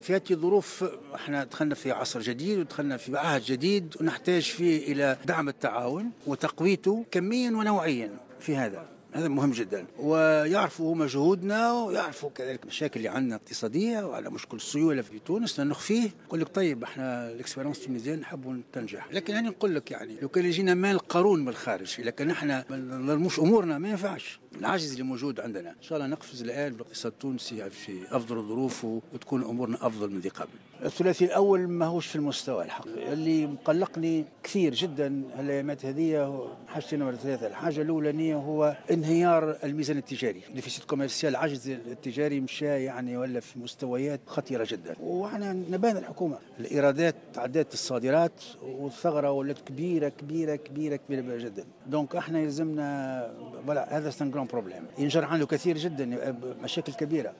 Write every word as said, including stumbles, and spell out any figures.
في هذه الظروف احنا دخلنا في عصر جديد ودخلنا في عهد جديد ونحتاج فيه إلى دعم التعاون وتقويته كميا ونوعيا في هذا. هذا مهم جدا، ويعرفوا هم جهودنا ويعرفوا كذلك المشاكل اللي عندنا اقتصاديه وعلى مشكل السيوله في تونس نخفيه. نقول لك طيب احنا الاكسبيرونس التونسيين نحبوا تنجح، لكن انا نقول لك يعني لو كان يجينا مال قارون من الخارج، لكن احنا ما نظلموش امورنا ما ينفعش. العجز اللي موجود عندنا ان شاء الله نقفز الان بالاقتصاد التونسي في افضل الظروف وتكون امورنا افضل من ذي قبل. الثلاثي الاول ما هوش في المستوى الحقيقي اللي مقلقني كثير جدا الايامات هذه. حاجتين نمرة ثلاثه، الحاجه الاولانيه هو انهيار الميزان التجاري، الديفيسيت كوميرسيال، العجز التجاري مشى يعني ولا في مستويات خطيره جدا. واحنا نبان الحكومه الايرادات تعدات الصادرات والثغره ولات كبيره كبيره كبيره كبيره جدا. دونك احنا يلزمنا، هذا سان جران بروبليم ينجر عنده كثير جدا، مشاكل كبيره.